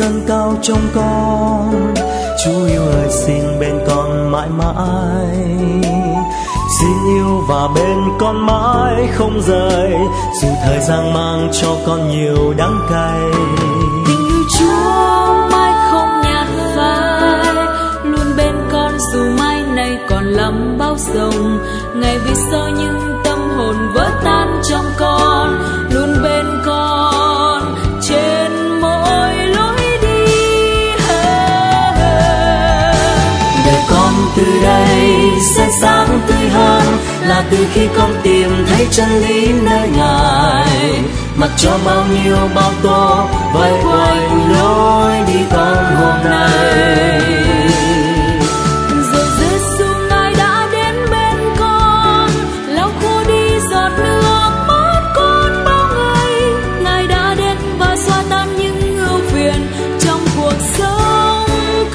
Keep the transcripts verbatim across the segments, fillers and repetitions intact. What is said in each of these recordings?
dâng cao trong con. Chúa yêu ơi xin bên con mãi mãi, xin yêu và bên con mãi không rời, dù thời gian mang cho con nhiều đắng cay. Tình yêu Chúa mãi không nhạt phai, luôn bên con dù mai này còn lắm bao sông. Ngày vì sao nhưng tâm hồn vỡ tan trong con, luôn bên con trên mỗi lối đi. Đời con từ đây sẽ sáng tươi hơn, là từ khi con tìm thấy chân lý nơi Ngài. Mặc cho bao nhiêu bao tố vây quanh lối đi con hôm nay. Rồi Giêsu Ngài đã đến bên con, lau khô đi giọt nước mắt con bao ngày. Ngài đã đến và xóa tan những ưu phiền trong cuộc sống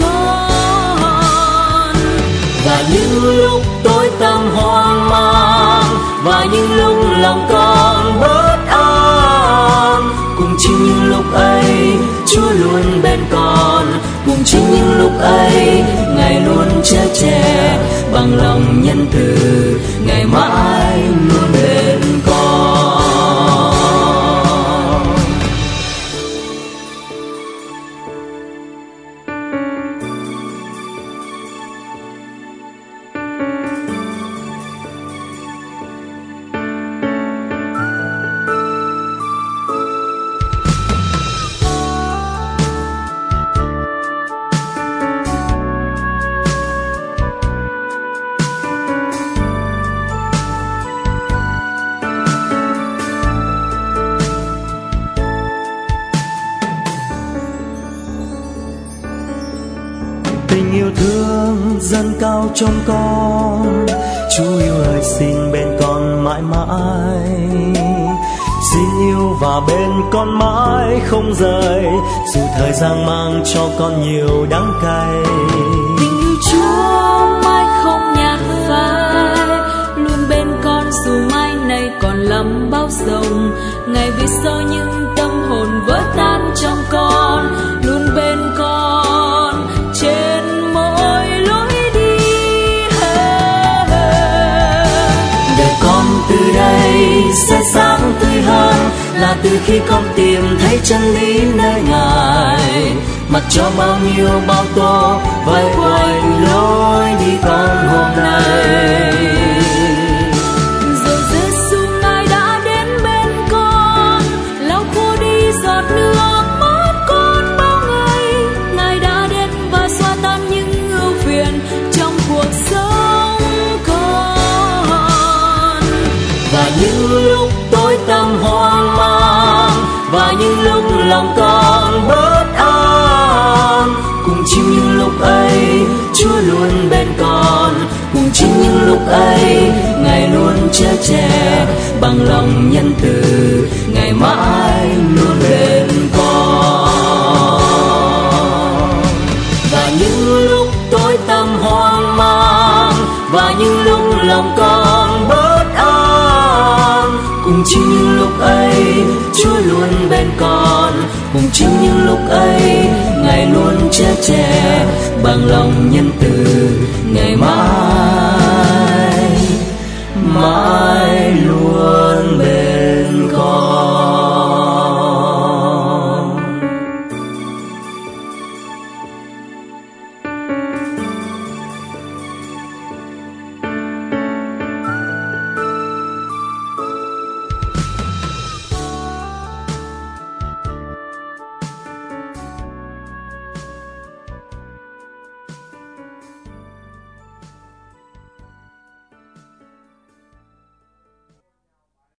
con. Và những lúc tối tăm hoang mang, và những lúc lòng con bất an, cùng chính những lúc ấy Chúa luôn bên con. Cùng chính những lúc ấy Ngài luôn che chở bằng lòng nhân từ, Ngài mãi luôn bên con. Tình yêu thương dâng cao trong con, Chúa yêu ơi xin bên con mãi mãi, xin yêu và bên con mãi không rời, dù thời gian mang cho con nhiều đắng cay. Tình yêu Chúa mãi không nhạt phai, luôn bên con dù mai này còn lắm bao sông. Ngày vì sao những tâm hồn vỡ tan trong con, luôn bên con trên mỗi lối đi. Đời con từ đây sẽ sáng tươi hơn, là từ khi con tìm thấy chân lý nơi Ngài. Mặc cho bao nhiêu bao tố vây quanh lối đi con hôm nay. Rồi Giêsu Ngài đã đến bên con, lau khô đi giọt nước mắt con bao ngày. Ngài đã đến và xóa tan những ưu phiền trong cuộc sống con. Và những lúc tối tăm hoang mang, và những lúc lòng con bất an, cùng chính những lúc ấy Chúa luôn bên con. Cùng chính những lúc ấy Ngài luôn che chở bằng lòng nhân từ, Ngài mãi luôn bên con. Và những lúc tối tăm hoang mang, và những lúc lòng con bất an, cùng chính những lúc ấy Chúa luôn bên con. Cùng chính những lúc ấy Ngài luôn che chở bằng lòng nhân từ, Ngài mãi